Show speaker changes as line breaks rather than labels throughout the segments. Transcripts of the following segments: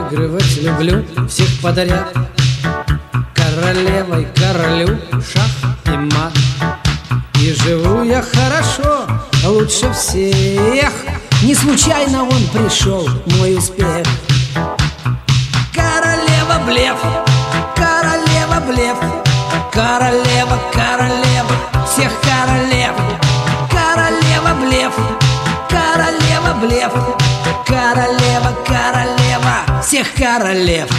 обыгрывать люблю всех подряд. Королевой королю шах и мат. И живу я хорошо, лучше всех. Не случайно он пришел, мой успех. Королева блеф, королева блеф, королева, королева всех королев. Королева блеф, королева блеф, королева, королева всех королев.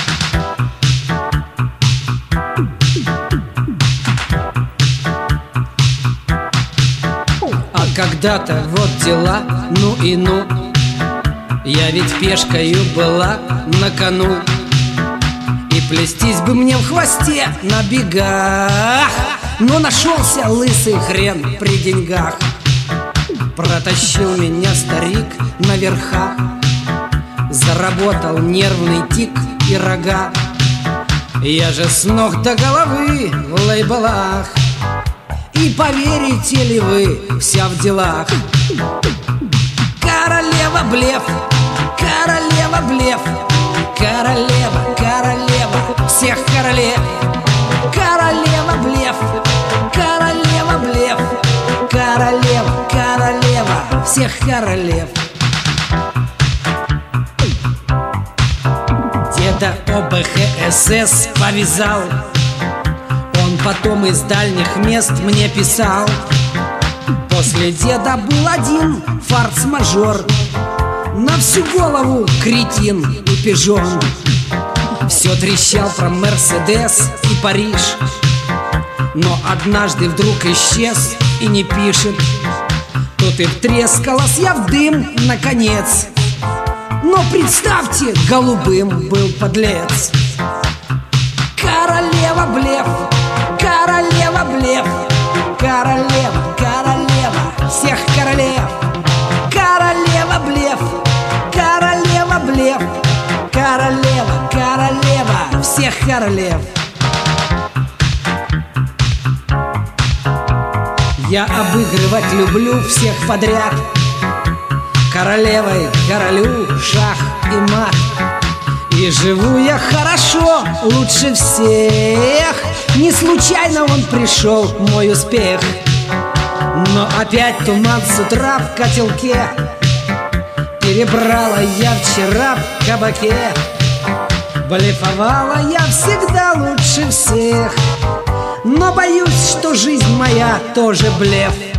А когда-то вот дела, ну и ну. Я ведь пешкою была на кону. И плестись бы мне в хвосте на бегах, но нашелся лысый хрен при деньгах. Протащил меня старик на верхах. Заработал нервный тик и рога. Я же с ног до головы в лейблах. И поверите ли вы, вся в делах. Королева блеф, королева блеф, королева, королева всех королев. Королева блеф, королева блеф, королева, королева всех королев. Деда ОБХСС повязал. Он потом из дальних мест мне писал. После деда был один форс-мажор. На всю голову кретин и пижон. Все трещал про Мерседес и Париж. Но однажды вдруг исчез и не пишет. Тут и втрескалась я в дым, наконец. Но представьте, голубым был подлец. Королева блеф, королева блеф, королева, королева всех королев. Королева блеф, королева блеф, королева, королева всех королев. Я обыгрывать люблю всех подряд. Королевой королю шах и мат. И живу я хорошо, лучше всех. Не случайно он пришел, мой успех. Но опять туман с утра в котелке. Перебрала я вчера в кабаке. Блефовала я всегда лучше всех. Но боюсь, что жизнь моя тоже блеф.